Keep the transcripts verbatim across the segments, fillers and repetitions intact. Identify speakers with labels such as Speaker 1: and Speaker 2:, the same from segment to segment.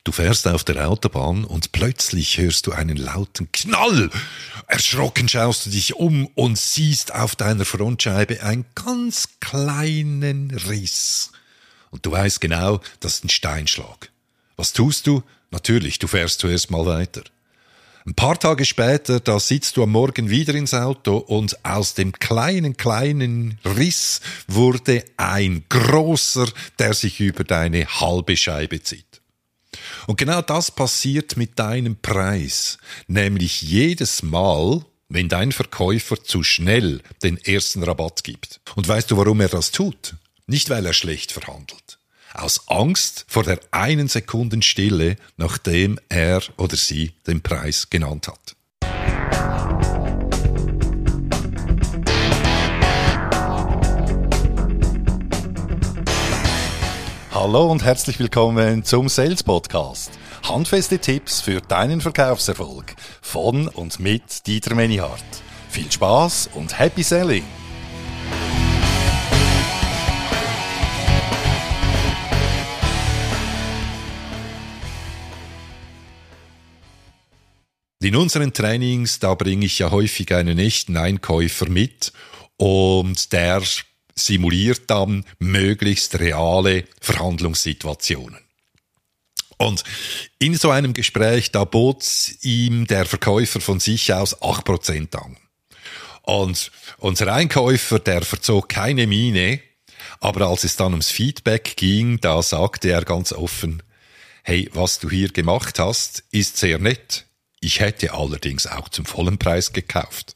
Speaker 1: Du fährst auf der Autobahn und plötzlich hörst du einen lauten Knall. Erschrocken schaust du dich um und siehst auf deiner Frontscheibe einen ganz kleinen Riss. Und du weißt genau, das ist ein Steinschlag. Was tust du? Natürlich, du fährst zuerst mal weiter. Ein paar Tage später, da sitzt du am Morgen wieder ins Auto und aus dem kleinen, kleinen Riss wurde ein großer, der sich über deine halbe Scheibe zieht. Und genau das passiert mit deinem Preis, nämlich jedes Mal, wenn dein Verkäufer zu schnell den ersten Rabatt gibt. Und weißt du, warum er das tut? Nicht, weil er schlecht verhandelt. Aus Angst vor der einen Sekunden Stille, nachdem er oder sie den Preis genannt hat.
Speaker 2: Hallo und herzlich willkommen zum Sales Podcast. Handfeste Tipps für deinen Verkaufserfolg von und mit Dieter Menihardt. Viel Spaß und Happy Selling!
Speaker 1: In unseren Trainings, da bringe ich ja häufig einen echten Einkäufer mit und der simuliert dann möglichst reale Verhandlungssituationen. Und in so einem Gespräch, da bot ihm der Verkäufer von sich aus acht Prozent an. Und unser Einkäufer, der verzog keine Miene, aber als es dann ums Feedback ging, da sagte er ganz offen, hey, was du hier gemacht hast, ist sehr nett. Ich hätte allerdings auch zum vollen Preis gekauft.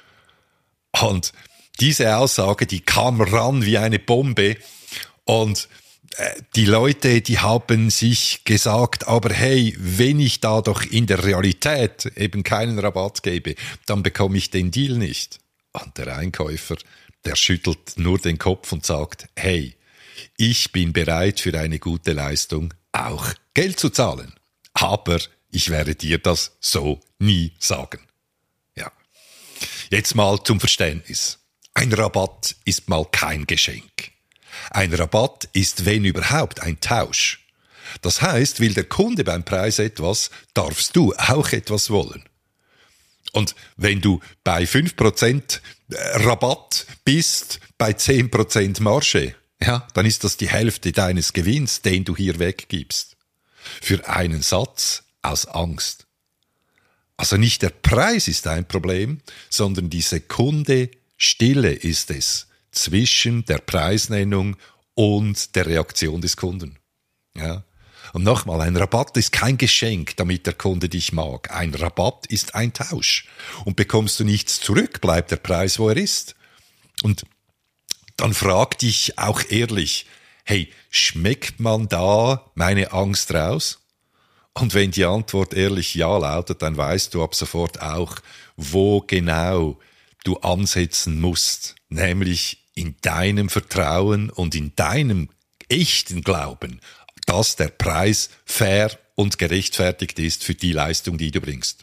Speaker 1: Und diese Aussage, die kam ran wie eine Bombe und äh, die Leute, die haben sich gesagt, aber hey, wenn ich da doch in der Realität eben keinen Rabatt gebe, dann bekomme ich den Deal nicht. Und der Einkäufer, der schüttelt nur den Kopf und sagt, hey, ich bin bereit für eine gute Leistung auch Geld zu zahlen, aber ich werde dir das so nie sagen. Ja. Jetzt mal zum Verständnis. Ein Rabatt ist mal kein Geschenk. Ein Rabatt ist, wenn überhaupt, ein Tausch. Das heißt, will der Kunde beim Preis etwas, darfst du auch etwas wollen. Und wenn du bei fünf Prozent Rabatt bist, bei zehn Prozent Marge, ja, dann ist das die Hälfte deines Gewinns, den du hier weggibst. Für einen Satz aus Angst. Also nicht der Preis ist ein Problem, sondern die Sekunde Stille ist es zwischen der Preisnennung und der Reaktion des Kunden. Ja. Und nochmal, ein Rabatt ist kein Geschenk, damit der Kunde dich mag. Ein Rabatt ist ein Tausch. Und bekommst du nichts zurück, bleibt der Preis, wo er ist. Und dann frag dich auch ehrlich, hey, schmeckt man da meine Angst raus? Und wenn die Antwort ehrlich ja lautet, dann weißt du ab sofort auch, wo genau du ansetzen musst, nämlich in deinem Vertrauen und in deinem echten Glauben, dass der Preis fair und gerechtfertigt ist für die Leistung, die du bringst.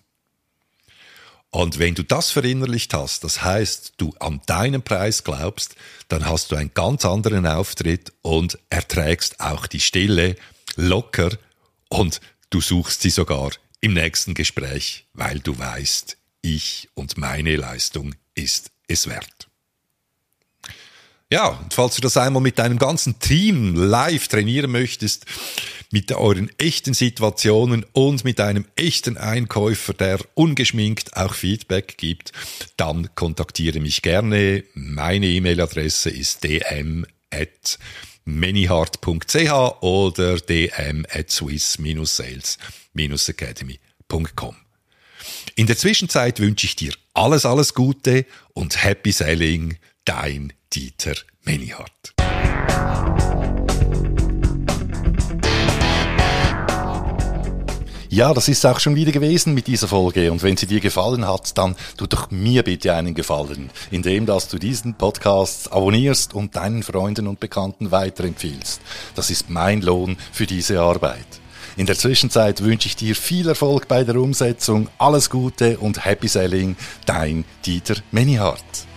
Speaker 1: Und wenn du das verinnerlicht hast, das heißt, du an deinen Preis glaubst, dann hast du einen ganz anderen Auftritt und erträgst auch die Stille locker und du suchst sie sogar im nächsten Gespräch, weil du weißt, ich und meine Leistung ist es wert. Ja, und falls du das einmal mit deinem ganzen Team live trainieren möchtest, mit euren echten Situationen und mit einem echten Einkäufer, der ungeschminkt auch Feedback gibt, dann kontaktiere mich gerne. Meine E-Mail-Adresse ist d m at menihardt punkt c h oder d m at swiss sales academy punkt com. In der Zwischenzeit wünsche ich dir alles, alles Gute und Happy Selling, dein Dieter Menihardt.
Speaker 2: Ja, das ist auch schon wieder gewesen mit dieser Folge. Und wenn sie dir gefallen hat, dann tu doch mir bitte einen Gefallen, indem dass du diesen Podcast abonnierst und deinen Freunden und Bekannten weiterempfiehlst. Das ist mein Lohn für diese Arbeit. In der Zwischenzeit wünsche ich dir viel Erfolg bei der Umsetzung, alles Gute und Happy Selling, dein Dieter Menihardt.